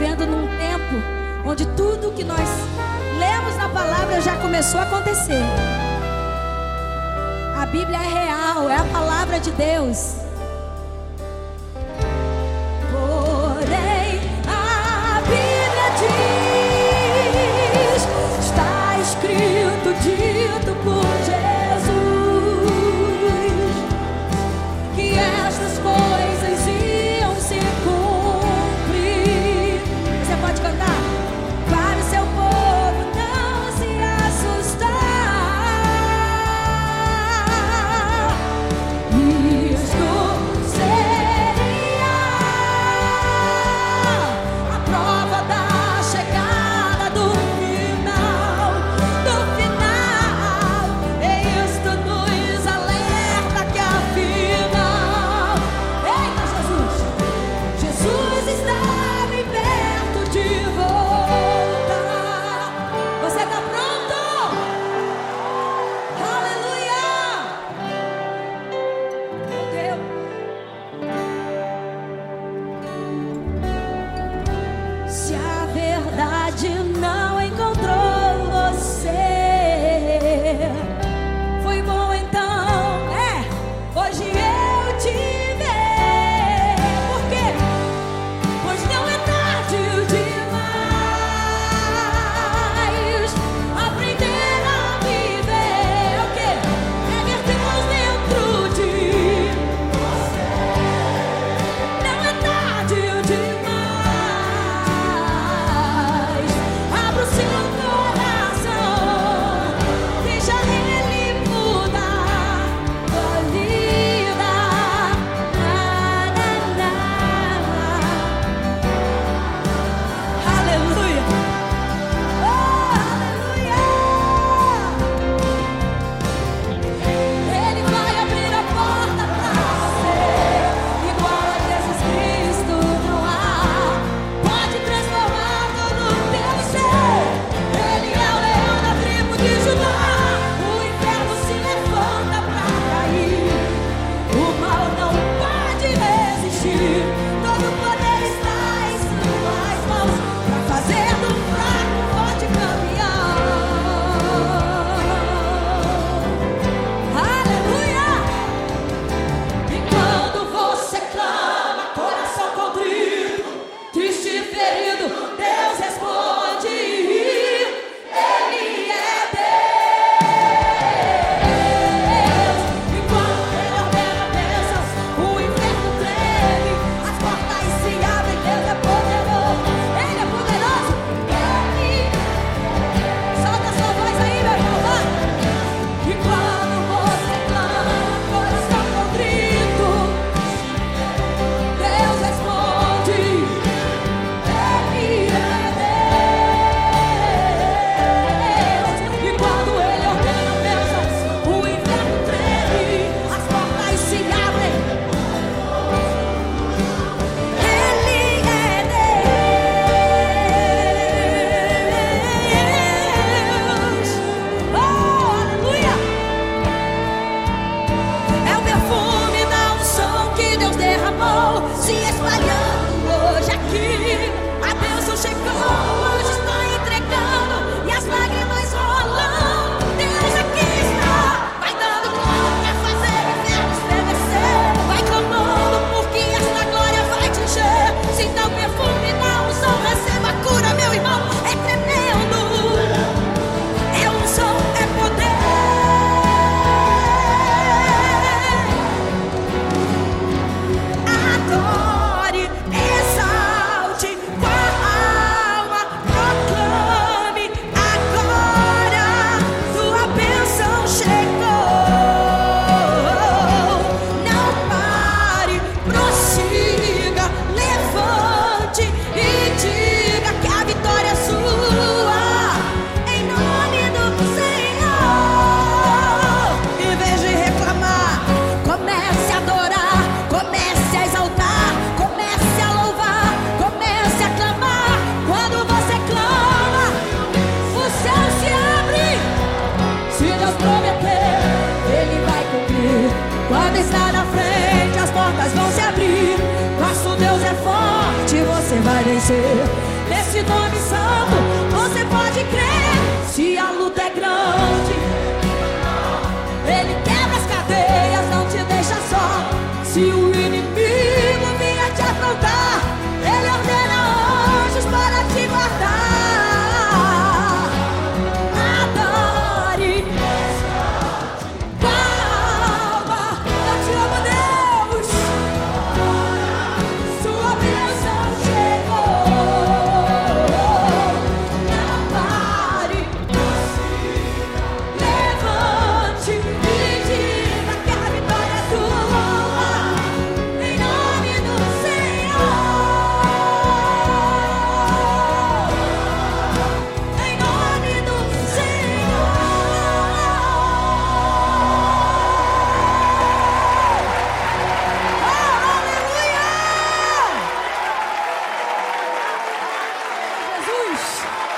vivendo num tempo onde tudo que nós lemos na palavra já começou a acontecer. A Bíblia é real, é a palavra de Deus. Porém, a Bíblia diz, está escrito, dito por Jesus, que estas coisas iam se cumprir. Você pode cantar? Para o seu povo não se assustar. Isto seria a prova da chegada do final, do final. E isto nos alerta que afinal, eita Jesus, Jesus está bem perto de voltar. Você está pronto? Aleluia! Meu Deus. Se a verdade não encontrou você, foi bom então, hoje eu te ver. Por quê? Pois não é tarde demais aprender a viver. O quê? É ver Deus dentro de você. Não é tarde demais. Abra o seu coração, deixa Ele mudar tua vida. Aleluia. Oh, aleluia. Ele vai abrir a porta pra você. Igual a Jesus Cristo não há. Pode transformar todo o teu ser. Ele é o leão da tribo de Judá. O inferno se levanta pra cair. O mal não pode resistir. Todo poder está em suas mãos pra fazer do fraco um forte campeão. Aleluia! E quando você clama, coração contrito, triste e ferido, Deus responde. Ele é Deus. E quando Ele ordena bênçãos, o inferno treme, as portas se abrem. Deus é poderoso, Ele é poderoso. Ele solta a sua voz aí, meu irmão, vai. E quando você clama, coração contrito, Deus responde. Ele é Nesse nome santo você pode crer. Se a luta é grande, Ele quebra as cadeias, não te deixa só. Se o inimigo vier te afrontar, Ele ordena anjos para te guardar. Adore, palma, eu te amo, Deus. Sua bênção chegou. Não pare, levante e diga que a vitória é tua. Em nome do Senhor. Em nome do Senhor. Aleluia! Jesus!